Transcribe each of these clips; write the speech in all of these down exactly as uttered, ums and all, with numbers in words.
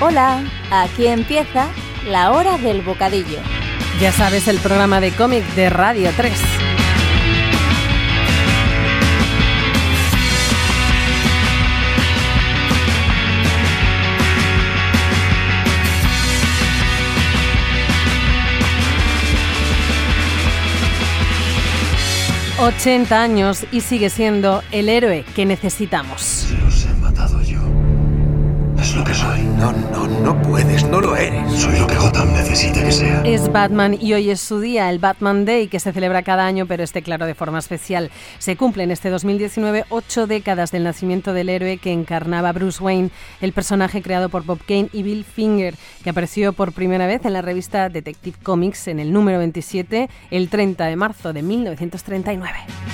Hola, aquí empieza La Hora del Bocadillo. Ya sabes, el programa de cómic de Radio tres. ochenta años y sigue siendo el héroe que necesitamos. Si los he matado yo, es lo que soy. No, no, no puedes, no lo eres. Soy lo que Gotham necesita que sea. Es Batman y hoy es su día, el Batman Day, que se celebra cada año, pero este, claro, de forma especial. Se cumplen este dos mil diecinueve ocho décadas del nacimiento del héroe que encarnaba Bruce Wayne, el personaje creado por Bob Kane y Bill Finger, que apareció por primera vez en la revista Detective Comics en el número veintisiete, el treinta de marzo de mil novecientos treinta y nueve.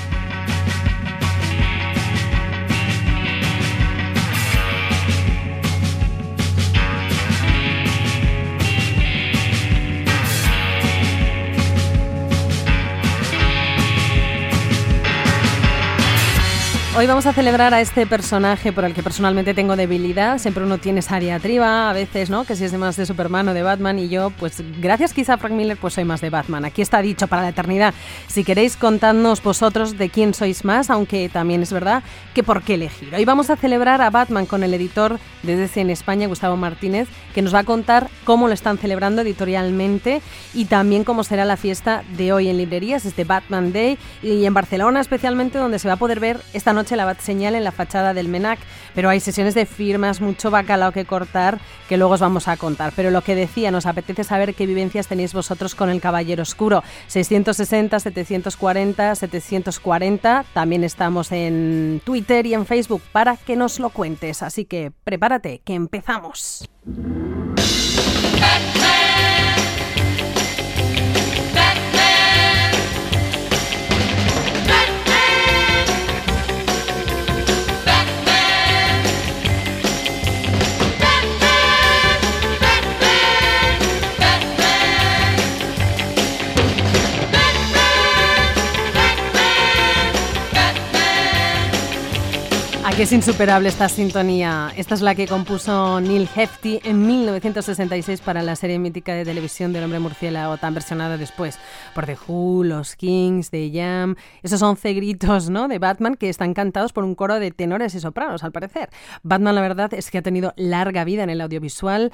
Hoy vamos a celebrar a este personaje por el que personalmente tengo debilidad. Siempre uno tiene esa diatriba, a veces, ¿no? Que si es de más de Superman o de Batman, y yo, pues gracias quizá a Frank Miller, pues soy más de Batman. Aquí está dicho para la eternidad. Si queréis, contadnos vosotros de quién sois más, aunque también es verdad que por qué elegir. Hoy vamos a celebrar a Batman con el editor de D C en España, Gustavo Martínez, que nos va a contar cómo lo están celebrando editorialmente y también cómo será la fiesta de hoy en librerías, este Batman Day, y en Barcelona especialmente, donde se va a poder ver esta noche la Batseñal en la fachada del Menac, pero hay sesiones de firmas, mucho bacalao que cortar, que luego os vamos a contar. Pero lo que decía, nos apetece saber qué vivencias tenéis vosotros con el Caballero Oscuro. seiscientos sesenta, setecientos cuarenta, setecientos cuarenta, también estamos en Twitter y en Facebook para que nos lo cuentes, así que prepárate, que empezamos. Aquí es insuperable esta sintonía. Esta es la que compuso Neil Hefti en mil novecientos sesenta y seis para la serie mítica de televisión del Hombre Murciélago, tan versionada después por The Who, los Kings, The Jam. Esos once gritos, ¿no?, de Batman que están cantados por un coro de tenores y sopranos, al parecer. Batman, la verdad, es que ha tenido larga vida en el audiovisual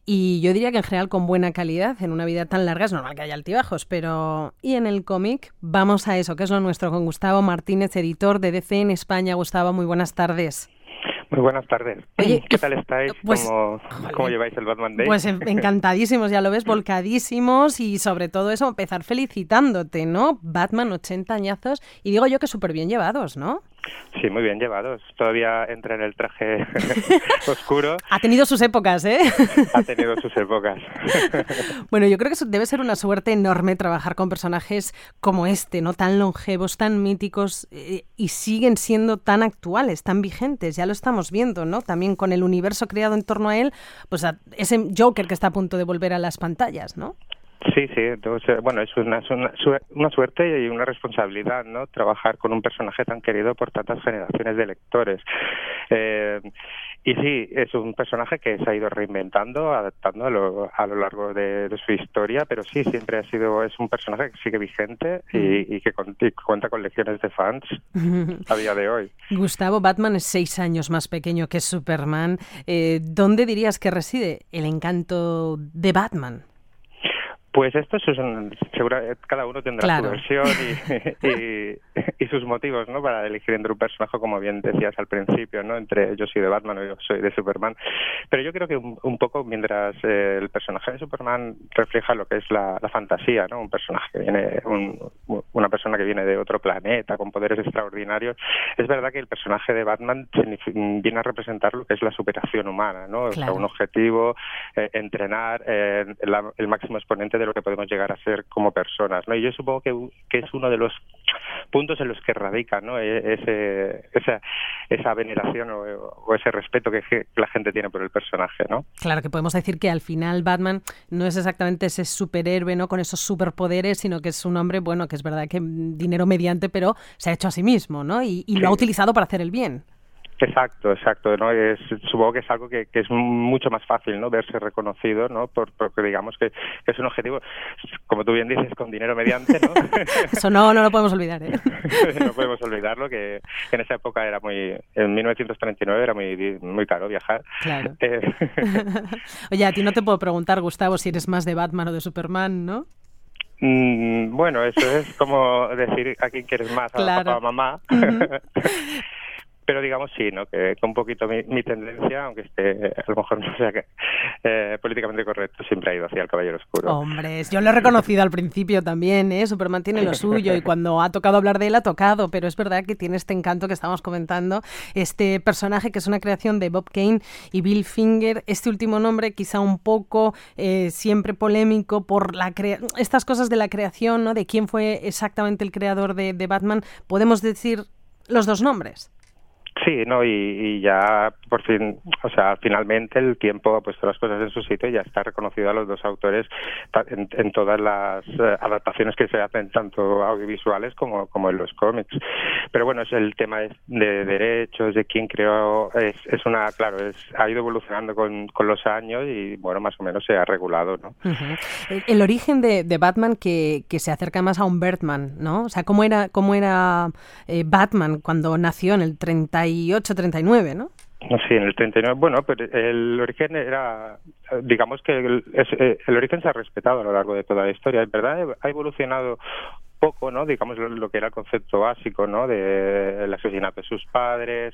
y yo diría que en general con buena calidad. En una vida tan larga es normal que haya altibajos, pero... ¿Y en el cómic? Vamos a eso, que es lo nuestro, con Gustavo Martínez, editor de D C en España. Gustavo, muy buenas tardes. Muy buenas tardes. Oye, ¿qué tal estáis? Pues, ¿Cómo, ¿Cómo lleváis el Batman Day? Pues encantadísimos, ya lo ves, volcadísimos, y sobre todo eso, empezar felicitándote, ¿no? Batman, ochenta añazos, y digo yo que súper bien llevados, ¿no? Sí, muy bien llevados. Todavía entra en el traje oscuro. Ha tenido sus épocas, ¿eh? Ha tenido sus épocas. Bueno, yo creo que debe ser una suerte enorme trabajar con personajes como este, ¿no? Tan longevos, tan míticos, eh, y siguen siendo tan actuales, tan vigentes. Ya lo estamos viendo, ¿no? También con el universo creado en torno a él, pues a ese Joker que está a punto de volver a las pantallas, ¿no? Sí, sí, entonces, bueno, es una, es una, una suerte y una responsabilidad, ¿no?, trabajar con un personaje tan querido por tantas generaciones de lectores. Eh, y sí, es un personaje que se ha ido reinventando, adaptando a lo, a lo largo de, de su historia, pero sí, siempre ha sido, es un personaje que sigue vigente y, y que con, y cuenta con legiones de fans a día de hoy. Gustavo, Batman es seis años más pequeño que Superman. Eh, ¿Dónde dirías que reside el encanto de Batman? Pues esto es un, seguro, cada uno tendrá claro. su versión y, y, y sus motivos, ¿no?, para elegir entre un personaje, como bien decías al principio, ¿no?, entre yo soy de Batman o yo soy de Superman. Pero yo creo que un, un poco, mientras eh, el personaje de Superman refleja lo que es la, la fantasía, ¿no?, un personaje que viene, un, una persona que viene de otro planeta con poderes extraordinarios, es verdad que el personaje de Batman viene a representar lo que es la superación humana, ¿no? Claro. O sea, un objetivo, eh, entrenar, eh, la, el máximo exponente de lo que podemos llegar a ser como personas, ¿no? Y yo supongo que, que es uno de los puntos en los que radica, ¿no?, ese, esa, esa veneración o, o ese respeto que, que la gente tiene por el personaje, ¿no? Claro, que podemos decir que al final Batman no es exactamente ese superhéroe, ¿no?, con esos superpoderes, sino que es un hombre, bueno, que es verdad que dinero mediante, pero se ha hecho a sí mismo, ¿no? Y, y lo sí. ha utilizado para hacer el bien. Exacto, exacto, ¿no? Es, supongo que es algo que, que es mucho más fácil, ¿no? Verse reconocido, ¿no? Por, porque digamos que, que es un objetivo, como tú bien dices, con dinero mediante, ¿no? Eso no, no lo podemos olvidar, ¿eh? No podemos olvidarlo, que en esa época era muy, en mil novecientos treinta y nueve era muy, muy caro viajar. Claro. Eh... Oye, a ti no te puedo preguntar, Gustavo, si eres más de Batman o de Superman, ¿no? Mm, bueno, eso es como decir a quién quieres más, a claro. papá o mamá. Uh-huh. Pero digamos sí, ¿no? Que, que un poquito mi, mi tendencia, aunque esté a lo mejor no sea que, eh, políticamente correcto, siempre ha ido hacia el Caballero Oscuro. Hombre, yo lo he reconocido al principio también, ¿eh? Superman tiene lo suyo y cuando ha tocado hablar de él ha tocado, pero es verdad que tiene este encanto que estamos comentando, este personaje que es una creación de Bob Kane y Bill Finger, este último nombre quizá un poco eh, siempre polémico por la crea- estas cosas de la creación, ¿no? De quién fue exactamente el creador de, de Batman. ¿Podemos decir los dos nombres? Sí, no, y, y ya por fin, o sea, finalmente el tiempo ha puesto las cosas en su sitio y ya está reconocido a los dos autores en, en todas las uh, adaptaciones que se hacen, tanto audiovisuales como, como en los cómics. Pero bueno, es el tema de, de derechos, de quién creó, es, es una, claro, es, ha ido evolucionando con, con los años y bueno, más o menos se ha regulado, ¿no? Uh-huh. El, el origen de, de Batman que, que se acerca más a un Birdman, ¿no? O sea, ¿cómo era, cómo era eh, Batman cuando nació en el treinta y ocho, treinta y nueve, ¿no? Sí, en el treinta y nueve. Bueno, pero el origen era, digamos que el, es, el origen se ha respetado a lo largo de toda la historia. En verdad ha evolucionado poco, ¿no? Digamos lo, lo que era el concepto básico, ¿no? De el asesinato de sus padres,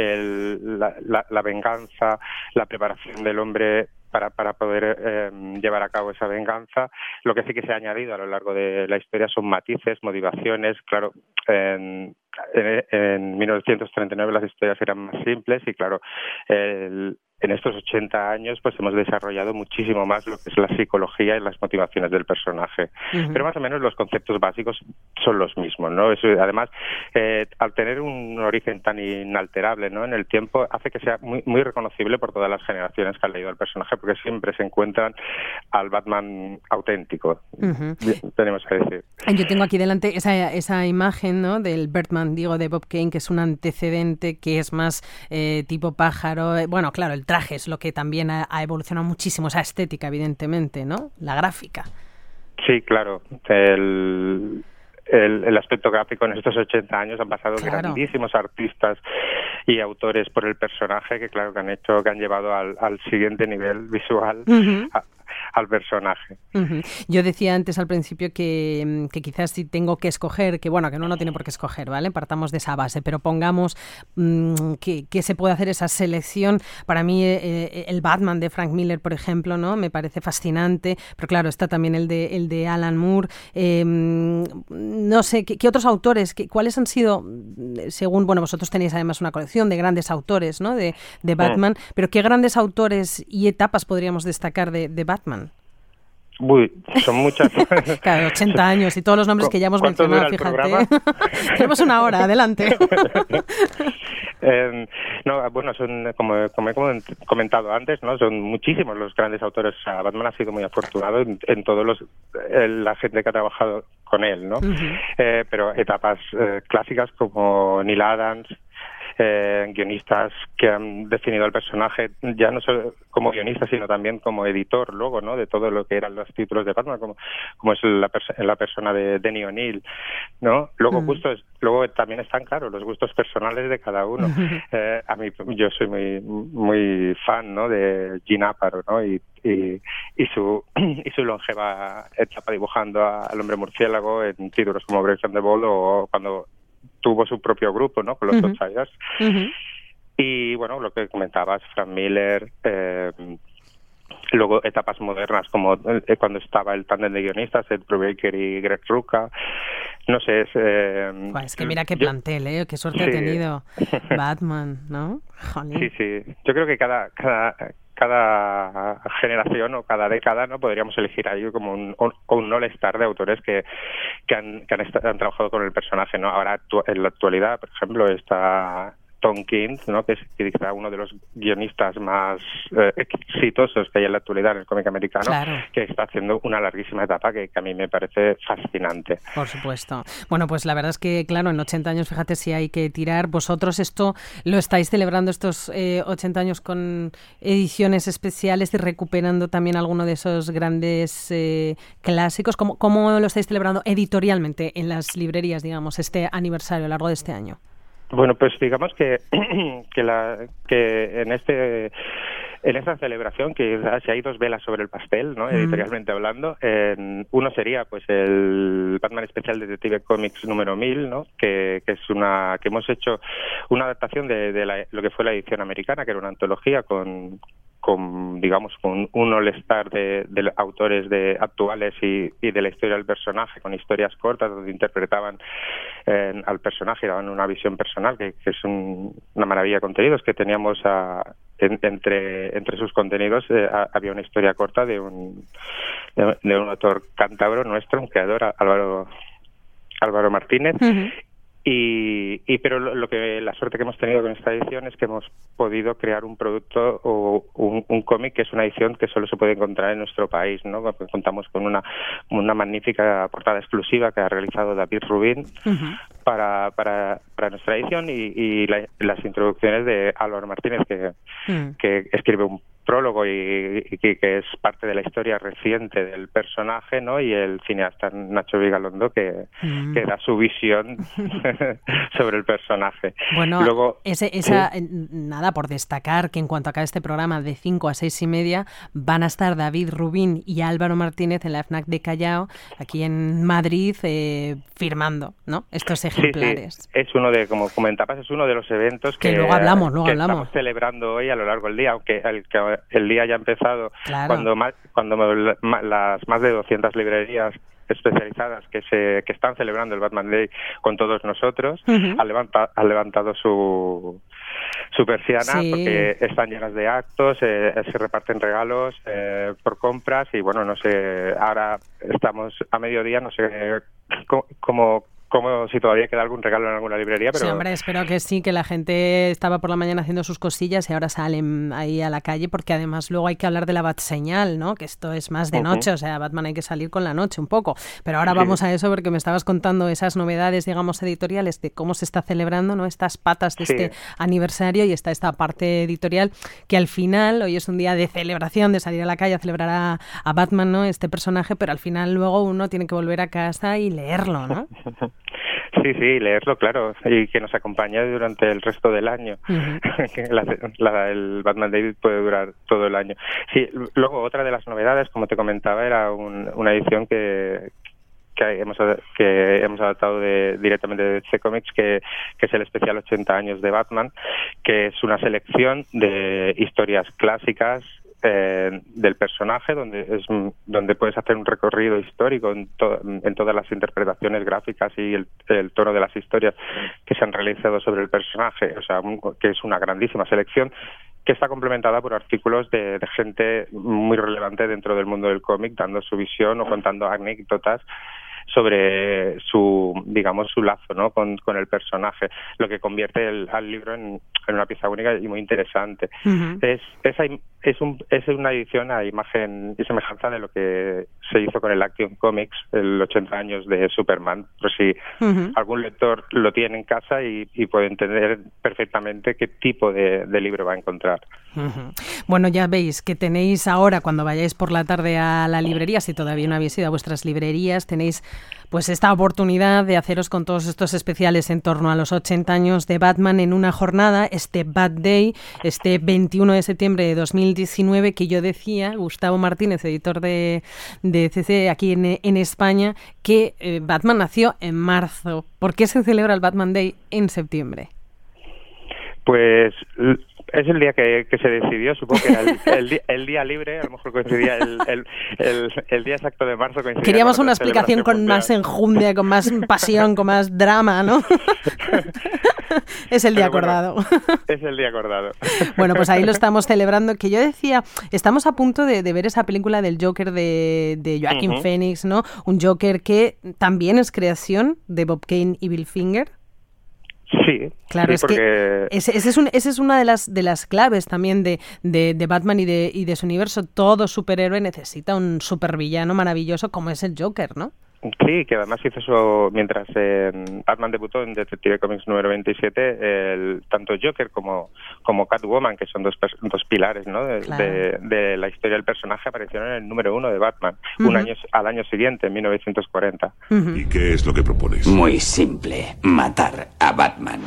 el, la, la, la venganza, la preparación del hombre para para poder eh, llevar a cabo esa venganza. Lo que sí que se ha añadido a lo largo de la historia son matices, motivaciones. Claro, en, en, en mil novecientos treinta y nueve las historias eran más simples y claro, el, en estos ochenta años pues hemos desarrollado muchísimo más lo que es la psicología y las motivaciones del personaje. Uh-huh. Pero más o menos los conceptos básicos son los mismos, ¿no? Eso, además, eh, al tener un origen tan inalterable, ¿no? En el tiempo, hace que sea muy, muy reconocible por todas las generaciones que han leído al personaje, porque siempre se encuentran al Batman auténtico, uh-huh. tenemos que decir. Yo tengo aquí delante esa, esa imagen, ¿no? Del Birdman, digo, de Bob Kane, que es un antecedente que es más eh, tipo pájaro. Bueno, claro, el traje es lo que también ha, ha evolucionado muchísimo, esa estética, evidentemente, ¿no? La gráfica. Sí, claro. El, el, el aspecto gráfico en estos ochenta años han pasado claro. grandísimos artistas y autores por el personaje que, claro, que han hecho, que han llevado al, al siguiente nivel visual uh-huh. a, al personaje. Uh-huh. Yo decía antes al principio que, que quizás si tengo que escoger, que bueno, que no, no tiene por qué escoger, ¿vale? Partamos de esa base, pero pongamos mmm, que, que se puede hacer esa selección. Para mí eh, el Batman de Frank Miller, por ejemplo, ¿no? Me parece fascinante, pero claro, está también el de, el de Alan Moore. Eh, no sé, ¿qué, qué otros autores, qué, cuáles han sido, según, bueno, vosotros tenéis además una colección de grandes autores, ¿no? De, de Batman, mm. pero ¿qué grandes autores y etapas podríamos destacar de, de Batman? Uy, son muchas. Claro, ochenta años y todos los nombres que ya hemos mencionado, fíjate. Tenemos una hora, adelante. eh, no, bueno, son como, como he comentado antes, ¿no? Son muchísimos los grandes autores. O sea, Batman ha sido muy afortunado en, en todos los en la gente que ha trabajado con él, ¿no? Uh-huh. Eh, pero etapas eh, clásicas como Neil Adams, Eh, guionistas que han definido al personaje ya no solo como guionista sino también como editor luego, ¿no? De todo lo que eran los títulos de Batman, como como es la, perso- la persona de Denny O'Neil, ¿no? Luego mm. gustos, luego también están claro los gustos personales de cada uno. eh, a mí yo soy muy muy fan, ¿no? De Gene Aparo, ¿no? Y y, y su y su longeva etapa dibujando a, al hombre murciélago en títulos como Brave and the Bold o cuando tuvo su propio grupo, ¿no? Con los uh-huh. Outsiders. Uh-huh. Y bueno, lo que comentabas, Frank Miller, eh, luego etapas modernas como eh, cuando estaba el tándem de guionistas, Ed Brubaker y Greg Rucka. No sé, es... Eh, Buah, es que mira qué plantel, ¿eh? Qué suerte sí. ha tenido Batman, ¿no? Jolín. Sí, sí. Yo creo que cada... cada cada generación o cada década no podríamos elegir ahí como un, un, un all-star de autores que, que, han, que han, est- han trabajado con el personaje, ¿no? Ahora actu- en la actualidad, por ejemplo, está Tom King, ¿no? que es quizá uno de los guionistas más eh, exitosos que hay en la actualidad en el cómic americano, claro. que está haciendo una larguísima etapa que, que a mí me parece fascinante. Por supuesto. Bueno, pues la verdad es que, claro, en ochenta años, fíjate si hay que tirar. Vosotros esto lo estáis celebrando estos eh, ochenta años con ediciones especiales y recuperando también alguno de esos grandes eh, clásicos. ¿Cómo, ¿Cómo lo estáis celebrando editorialmente en las librerías, digamos, este aniversario a lo largo de este año? Bueno, pues digamos que que, la, que en este en esta celebración, que si hay dos velas sobre el pastel, ¿no? editorialmente mm. hablando, en, uno sería pues el Batman Especial Detective Comics número mil, ¿no? que, que es una que hemos hecho una adaptación de, de la, lo que fue la edición americana, que era una antología con con digamos con un all-star de, de autores de actuales y, y de la historia del personaje, con historias cortas donde interpretaban eh, al personaje, daban una visión personal que, que es un, una maravilla de contenidos que teníamos a, en, entre entre sus contenidos eh, a, había una historia corta de un de, de un autor cántabro nuestro, un creador, Álvaro Álvaro Martínez. Uh-huh. Y, y pero lo, lo que la suerte que hemos tenido con esta edición es que hemos podido crear un producto o un, un cómic que es una edición que solo se puede encontrar en nuestro país, ¿no? Porque contamos con una una magnífica portada exclusiva que ha realizado David Rubin uh-huh. para, para para nuestra edición y, y la, las introducciones de Álvaro Martínez que, uh-huh. que escribe un prólogo y, y que, que es parte de la historia reciente del personaje, ¿no? Y el cineasta Nacho Vigalondo que, mm. que da su visión sobre el personaje. Bueno, Luego, ese, esa ¿sí? nada, por destacar que en cuanto acabe este programa de cinco a seis y media van a estar David Rubin y Álvaro Martínez en la FNAC de Callao, aquí en Madrid, eh, firmando, ¿no? Estos ejemplares. Sí, sí. Es uno de, como comentabas, es uno de los eventos que, que luego hablamos, luego que hablamos. estamos celebrando hoy a lo largo del día, aunque el que el día ya ha empezado claro. cuando más, cuando las más de doscientas librerías especializadas que se que están celebrando el Batman Day con todos nosotros uh-huh. han, levanta, han levantado su su persiana sí. porque están llenas de actos, eh, se reparten regalos eh, por compras y bueno, no sé, ahora estamos a mediodía, no sé cómo, cómo como si todavía queda algún regalo en alguna librería, pero... Sí, hombre, espero que sí, que la gente estaba por la mañana haciendo sus cosillas y ahora salen ahí a la calle, porque además luego hay que hablar de la Batseñal, ¿no? Que esto es más de noche, uh-huh. o sea, Batman hay que salir con la noche un poco. Pero ahora sí. vamos a eso, porque me estabas contando esas novedades, digamos, editoriales de cómo se está celebrando, ¿no? Estas patas de sí. este aniversario y está esta parte editorial que al final, hoy es un día de celebración, de salir a la calle a celebrar a, a Batman, ¿no? Este personaje, pero al final luego uno tiene que volver a casa y leerlo, ¿no? Sí, sí, leerlo, claro, y que nos acompañe durante el resto del año. Uh-huh. la, la, el Batman Day puede durar todo el año. Sí, luego otra de las novedades, como te comentaba, era un, una edición que que hemos que hemos adaptado de, directamente de D C Comics, que, que es el especial ochenta años de Batman, que es una selección de historias clásicas Eh, del personaje, donde es donde puedes hacer un recorrido histórico en, to, en todas las interpretaciones gráficas y el, el tono de las historias que se han realizado sobre el personaje, o sea, un, que es una grandísima selección que está complementada por artículos de, de gente muy relevante dentro del mundo del cómic, dando su visión o contando anécdotas sobre su, digamos, su lazo, ¿no? con, con el personaje, lo que convierte el, al libro en, en una pieza única y muy interesante. Uh-huh. Es, es, es, un, es una edición a imagen y semejanza de lo que se hizo con el Action Comics, el ochenta años de Superman, por si uh-huh. algún lector lo tiene en casa y, y puede entender perfectamente qué tipo de, de libro va a encontrar. Uh-huh. Bueno, ya veis que tenéis ahora, cuando vayáis por la tarde a la librería, si todavía no habéis ido a vuestras librerías, tenéis pues esta oportunidad de haceros con todos estos especiales en torno a los ochenta años de Batman en una jornada, este Bat Day, este veintiuno de septiembre de dos mil diecinueve, que yo decía, Gustavo Martínez, editor de, de C C aquí en, en España, que eh, Batman nació en marzo. ¿Por qué se celebra el Batman Day en septiembre? Pues es el día que, que se decidió, supongo que era el, el, día, el día libre, a lo mejor coincidía el, el, el, el día exacto de marzo. Queríamos una explicación con mundial. Más enjundia, con más pasión, con más drama, ¿no? Es el día bueno, acordado. Es el día acordado. Bueno, pues ahí lo estamos celebrando. Que yo decía, estamos a punto de, de ver esa película del Joker de, de Joaquin uh-huh. Phoenix, ¿no? Un Joker que también es creación de Bob Kane y Bill Finger. Sí, claro, sí, es porque... que ese, ese es un, esa es una de las de las claves también de, de, de Batman y de, y de su universo. Todo superhéroe necesita un supervillano maravilloso como es el Joker, ¿no? Sí, que además hizo eso mientras eh, Batman debutó en Detective Comics número veintisiete, el, tanto Joker como, como Catwoman, que son dos, dos pilares, ¿no? de, Claro. de, de la historia del personaje, aparecieron en el número uno de Batman, Uh-huh. un año al año siguiente, en mil novecientos cuarenta. Uh-huh. ¿Y qué es lo que propones? Muy simple, matar a Batman.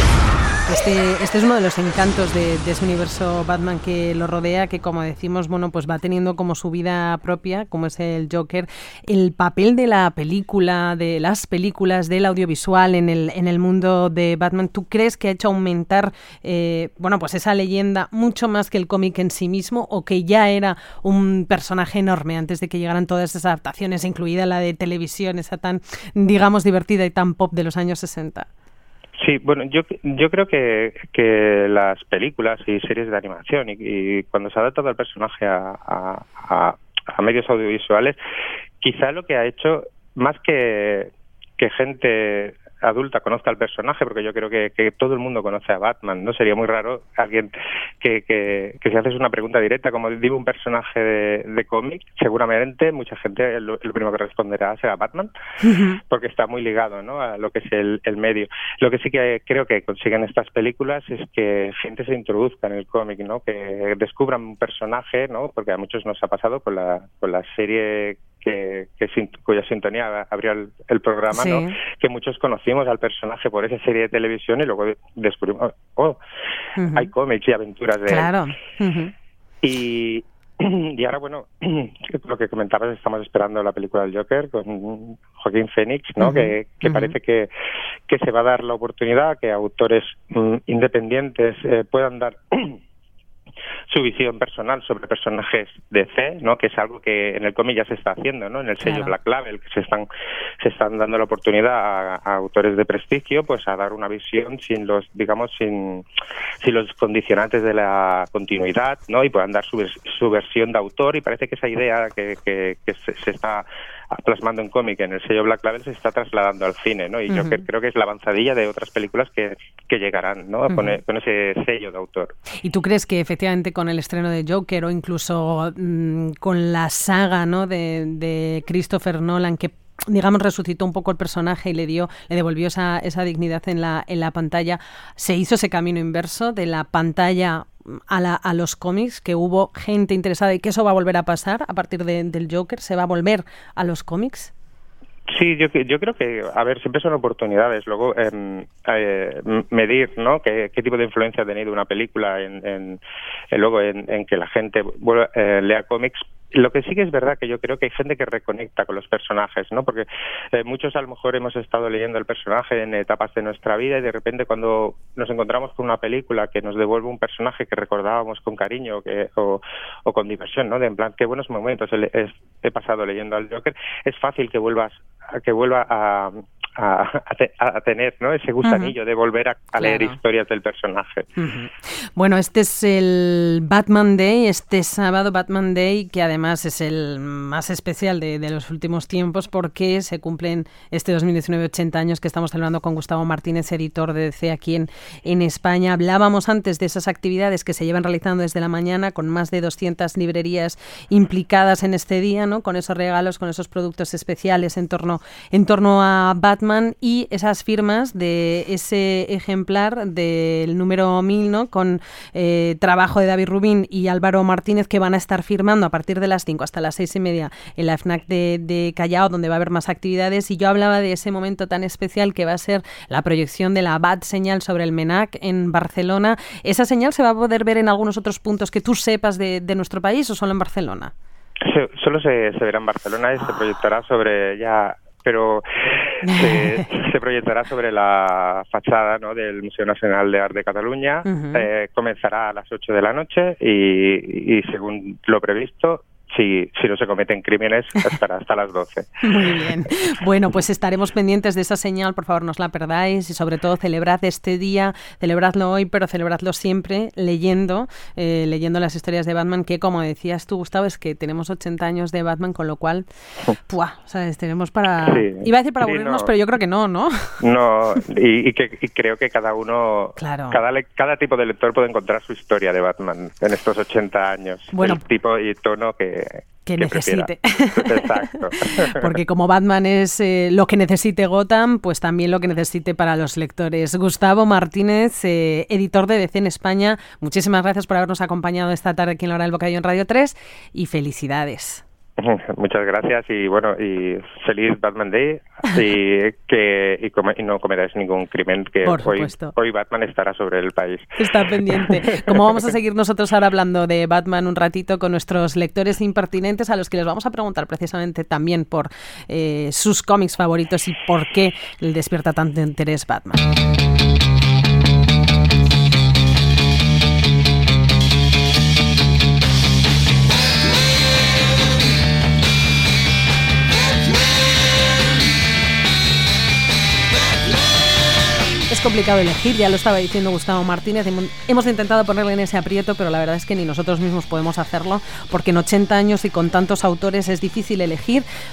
Este, este es uno de los encantos de, de ese universo Batman que lo rodea, que como decimos, bueno, pues va teniendo como su vida propia, como es el Joker. El papel de la película, de las películas, del audiovisual en el, en el mundo de Batman, ¿tú crees que ha hecho aumentar, eh, bueno, pues esa leyenda mucho más que el cómic en sí mismo, o que ya era un personaje enorme antes de que llegaran todas esas adaptaciones, incluida la de televisión, esa tan, digamos, divertida y tan pop de los años sesenta? Sí, bueno, yo yo creo que, que las películas y series de animación y, y cuando se ha adaptado al personaje a, a, a, a medios audiovisuales, quizá lo que ha hecho, más que, que gente adulta conozca al personaje, porque yo creo que, que todo el mundo conoce a Batman, ¿no? Sería muy raro alguien que, que, que si haces una pregunta directa, como digo, un personaje de, de cómic, seguramente mucha gente lo, lo primero que responderá será Batman, uh-huh. porque está muy ligado, ¿no?, a lo que es el, el medio. Lo que sí que creo que consiguen estas películas es que gente se introduzca en el cómic, ¿no?, que descubran un personaje, ¿no?, porque a muchos nos ha pasado con la, con la serie que, que cuya sintonía abrió el, el programa, sí. ¿no?, que muchos conocimos al personaje por esa serie de televisión y luego descubrimos, oh, uh-huh. hay cómics y aventuras de claro. él. Uh-huh. Y, y ahora, bueno, lo que comentabas, estamos esperando la película del Joker con Joaquín Phoenix, ¿no?, uh-huh. que, que uh-huh. parece que, que se va a dar la oportunidad que autores mm, independientes eh, puedan dar su visión personal sobre personajes de D C, ¿no?, que es algo que en el cómic ya se está haciendo, ¿no?, en el sello claro. Black Label, que se están se están dando la oportunidad a, a autores de prestigio, pues a dar una visión sin los, digamos, sin sin los condicionantes de la continuidad, ¿no?, y puedan dar su, su versión de autor, y parece que esa idea que, que, que se, se está plasmando en cómic en el sello Black Label se está trasladando al cine, ¿no?, y uh-huh. yo que, creo que es la avanzadilla de otras películas que, que llegarán, ¿no?, uh-huh. con, con ese sello de autor. ¿Y tú crees que efectivamente con el estreno de Joker o incluso mmm, con la saga, ¿no?, de, de Christopher Nolan, que digamos resucitó un poco el personaje y le dio, le devolvió esa, esa dignidad en la, en la pantalla, se hizo ese camino inverso de la pantalla a, la, a los cómics, que hubo gente interesada y que eso va a volver a pasar a partir de, del Joker? ¿Se va a volver a los cómics? Sí, yo, yo creo que, a ver, siempre son oportunidades. Luego, eh, eh, medir, ¿no?, qué, qué tipo de influencia ha tenido una película en, en, en luego en, en que la gente vuelva, eh, lea cómics. Lo que sí que es verdad que yo creo que hay gente que reconecta con los personajes, ¿no?, porque eh, muchos a lo mejor hemos estado leyendo el personaje en etapas de nuestra vida y de repente cuando nos encontramos con una película que nos devuelve un personaje que recordábamos con cariño que, o, o con diversión, ¿no?, de en plan, qué buenos momentos he, he, he pasado leyendo al Joker, es fácil que vuelvas a que vuelva a, a, a, te, a tener, ¿no?, ese gusanillo uh-huh. de volver a, a claro. leer historias del personaje. Uh-huh. Bueno, este es el Batman Day, este sábado Batman Day, que además es el más especial de, de los últimos tiempos porque se cumplen este dos mil diecinueve ochenta años que estamos celebrando con Gustavo Martínez, editor de D C aquí en, en España. Hablábamos antes de esas actividades que se llevan realizando desde la mañana con más de doscientas librerías implicadas en este día, ¿no?, con esos regalos, con esos productos especiales en torno en torno a Batman y esas firmas de ese ejemplar del número mil, ¿no?, con eh, trabajo de David Rubin y Álvaro Martínez, que van a estar firmando a partir de las cinco hasta las seis y media en la FNAC de, de Callao, donde va a haber más actividades. Y yo hablaba de ese momento tan especial que va a ser la proyección de la Bat señal sobre el MENAC en Barcelona. ¿Esa señal se va a poder ver en algunos otros puntos que tú sepas de, de nuestro país o solo en Barcelona? Se, solo se, se verá en Barcelona y se proyectará sobre ya... pero se, se proyectará sobre la fachada, ¿no?, del Museo Nacional de Arte de Cataluña. Uh-huh. Eh, comenzará a las ocho de la noche y, y según lo previsto si, si no se cometen crímenes, estará hasta las doce. Muy bien. Bueno, pues estaremos pendientes de esa señal, por favor, no os la perdáis y sobre todo celebrad este día, celebradlo hoy, pero celebradlo siempre leyendo, eh, leyendo las historias de Batman, que como decías tú, Gustavo, es que tenemos ochenta años de Batman, con lo cual, ¡pua! ¿Sabes? Tenemos para... Sí. Iba a decir para Sí, aburrirnos, no. pero yo creo que no, ¿no? No, y, y, que, y creo que cada uno, Claro. cada, le- cada tipo de lector puede encontrar su historia de Batman en estos ochenta años. Bueno. El tipo y tono que, Que que necesite. prefiera. Exacto. Porque como Batman es eh, lo que necesite Gotham, pues también lo que necesite para los lectores. Gustavo Martínez, eh, editor de D C en España, muchísimas gracias por habernos acompañado esta tarde aquí en La Hora del Bocadillo en Radio tres y felicidades. Muchas gracias y bueno, y feliz Batman Day y que y, come- y no cometáis ningún crimen, que Por hoy, supuesto. hoy Batman estará sobre el país. Está pendiente. Como vamos a seguir nosotros ahora hablando de Batman un ratito con nuestros lectores impertinentes, a los que les vamos a preguntar precisamente también por eh, sus cómics favoritos y por qué les despierta tanto interés Batman. Es complicado elegir, ya lo estaba diciendo Gustavo Martínez, hemos intentado ponerle en ese aprieto, pero la verdad es que ni nosotros mismos podemos hacerlo, porque en ochenta años y con tantos autores es difícil elegir.